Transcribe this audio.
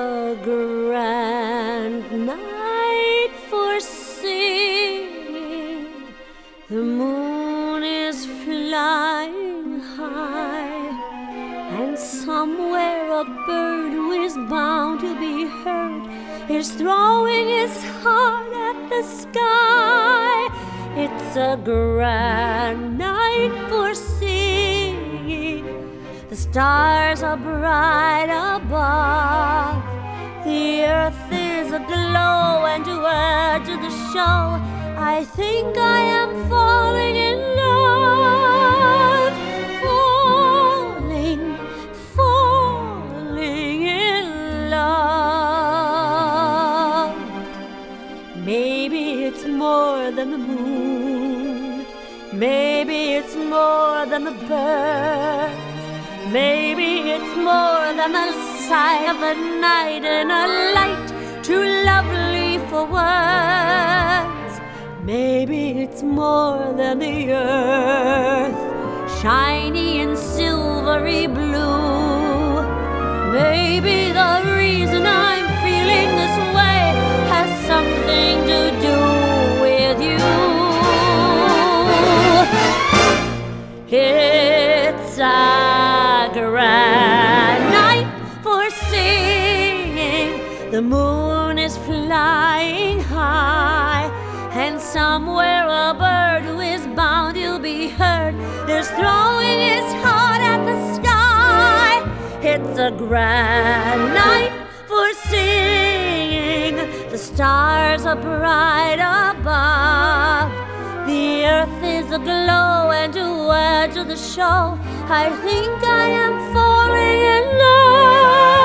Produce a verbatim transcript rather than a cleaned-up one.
a grand night for singing. The moon is flying high, and somewhere a bird who is bound to be heard is throwing his heart at the sky. It's a grand night for singing. The stars are bright above. The earth is aglow, and to add to the show, I think I am falling in love. Falling, falling in love. Maybe it's more than the moon. Maybe it's more than the birds. Maybe it's more than the sight of a night in a light too lovely for words. Maybe it's more than the earth, shiny and silvery blue. Maybe the reason I'm feeling this way has something to do with you. It's a grand night for singing. The moon is flying high, and somewhere a bird who is bound to be heard is throwing his heart at the sky. It's a grand night for singing. The stars are bright above. The earth is aglow, and to add to the show, I think I am falling in love.